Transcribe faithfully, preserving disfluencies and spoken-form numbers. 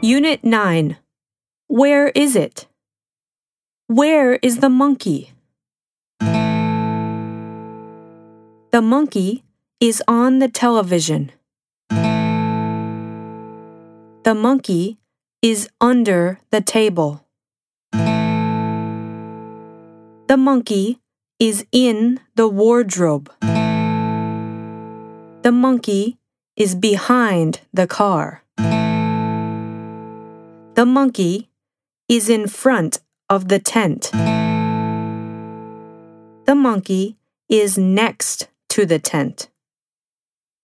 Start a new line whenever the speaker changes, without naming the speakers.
Unit nine. Where is it? Where is the monkey? The monkey is on the television. The monkey is under the table. The monkey is in the wardrobe. The monkey is behind the car. The monkey is in front of the tent. The monkey is next to the tent.